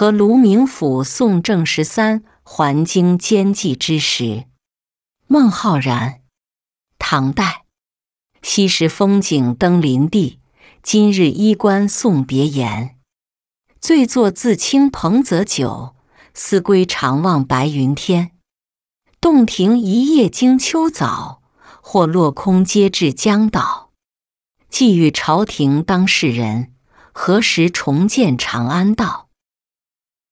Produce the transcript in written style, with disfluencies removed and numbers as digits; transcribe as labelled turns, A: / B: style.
A: 和卢明府宋正13还京监祭之时。孟浩然，唐代。昔时风景登临地，今日衣冠送别颜。醉坐自清彭泽酒，思归长望白云天。洞庭一夜惊秋早，或落空皆至江岛。寄与朝廷当事人，何时重见长安道？